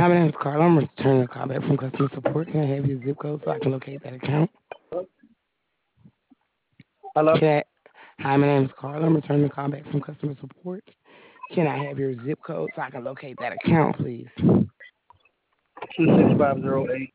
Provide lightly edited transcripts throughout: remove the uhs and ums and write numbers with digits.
Hi, my name is Carla. I'm returning a call back from customer support. Can I have your zip code so I can locate that account? Hello? Can Hi, my name is Carla. I'm returning a call back from customer support. Can I have your zip code so I can locate that account, please? 26508.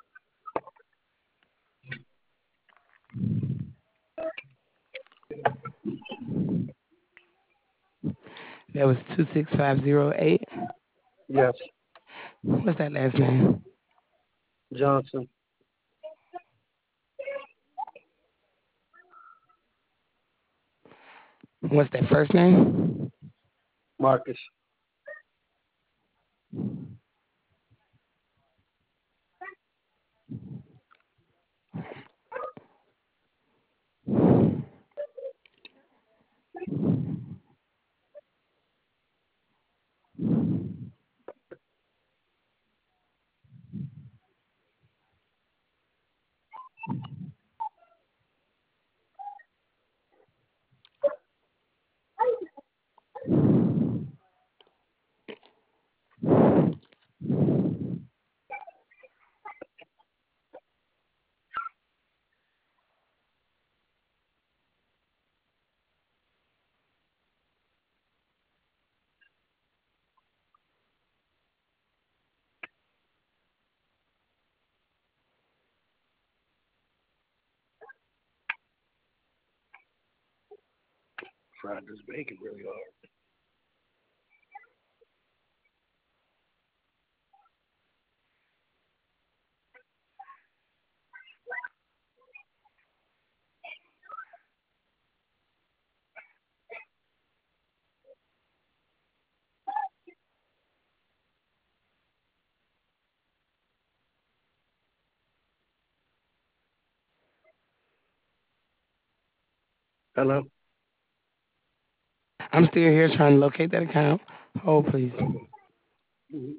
That was 26508. Yes. What's that last name? Johnson. What's that first name? Marcus. Fried this bacon really hard. Hello? I'm still here trying to locate that account. Hold, please. Mhm.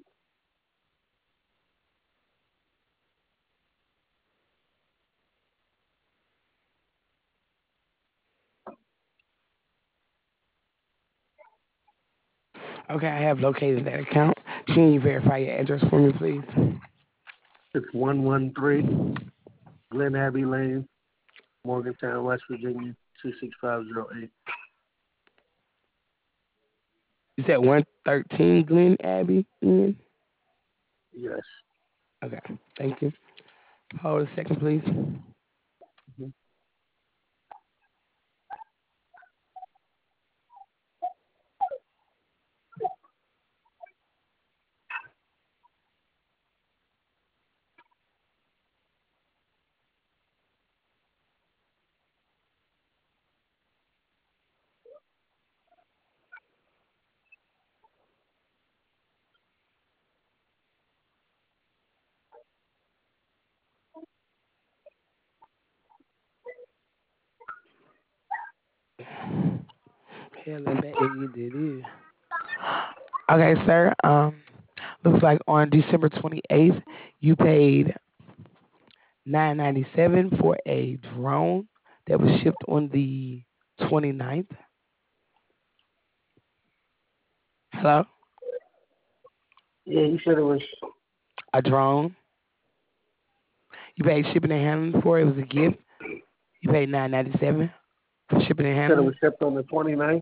Okay, I have located that account. Can you verify your address for me, please? It's 113 Glen Abbey Lane, Morgantown, West Virginia, 26508. You said 113 Glen Abbey Inn? Yes. Okay, thank you. Hold a second, please. Mhm. Hell and back and you did it. Okay, sir. Looks like on December 28th, you paid $997 for a drone that was shipped on the 29th. Hello? Yeah, you said it was, A drone. You paid shipping and handling for it. It was a gift. You paid $997 for shipping and you said it handling. was shipped on the 29th?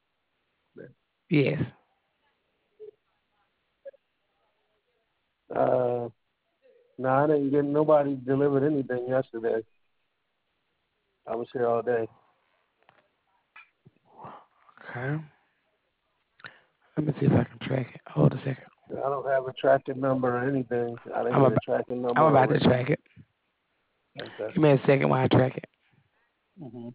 Yes. Uh, no, I didn't get, nobody delivered anything yesterday. I was here all day. Okay. Let me see if I can track it. Hold a second. I don't have a tracking number or anything. I didn't I'm get a about, tracking number I'm or about to receipt. track it. Okay. Give me a second while I track it. Hmm.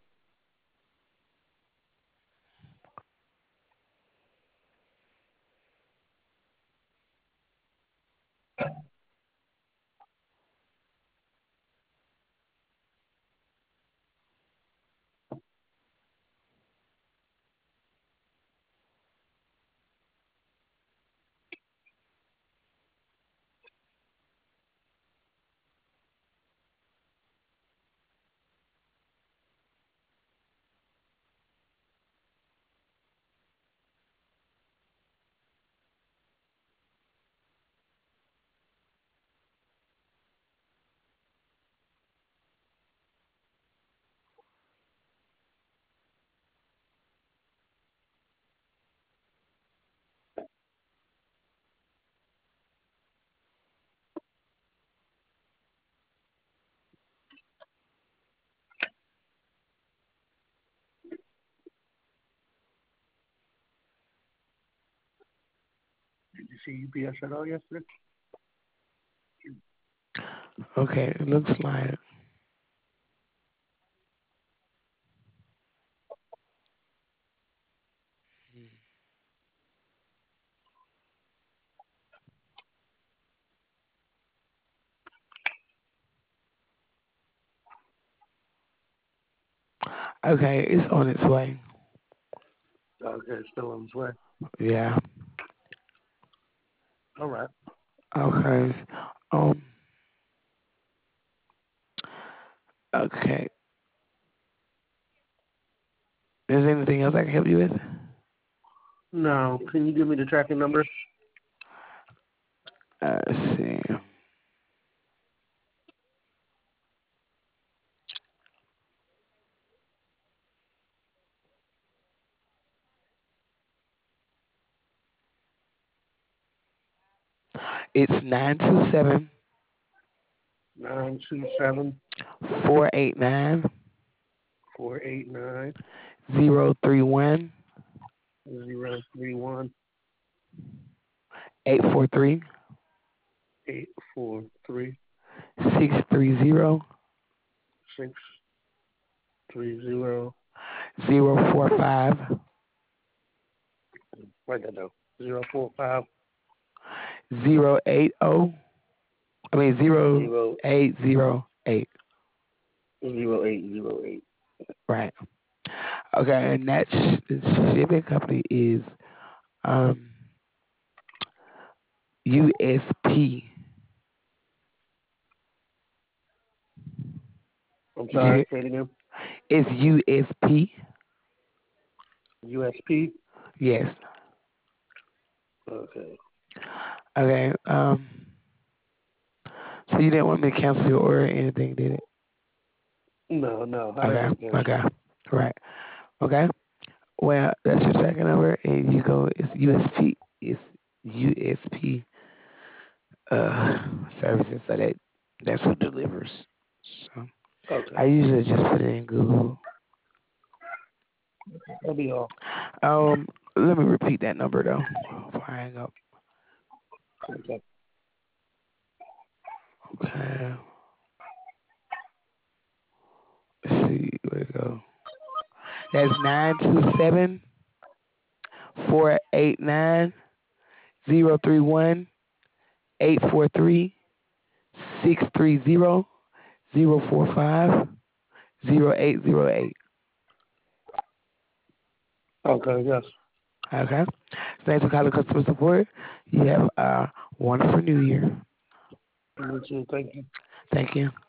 you see UPS at all yesterday? Okay, it looks like okay, it's on its way. Okay, it's still on its way. Yeah. All right. Okay. Um. Okay. Is there anything else I can help you with? Now, can you give me the tracking number? Let's see. It's 927 927 489 489 031 031 843 843 630 630. 045 Write that down. 045 080. I mean 0808. 0808. Right. Okay, and that the shipping company is um USP. I'm Did you sorry, hear? say it again. It's USP. USP. Yes. Okay. Okay. So you didn't want me to cancel your order or anything, did it? No, no, I didn't Okay. want to cancel. Okay. Right. Okay. Well, that's your tracking number, and you go. It's USP. It's USP services. So that's who delivers. So Okay. I usually just put it in Google. That'll be all. Um, Let me repeat that number though before I hang up. Okay. Okay. Let's see where to go. That's 927-489-031-630-045-0808. Okay, yes. Okay. Thanks for calling customer support. You have a wonderful new year. You too. Thank you. Thank you.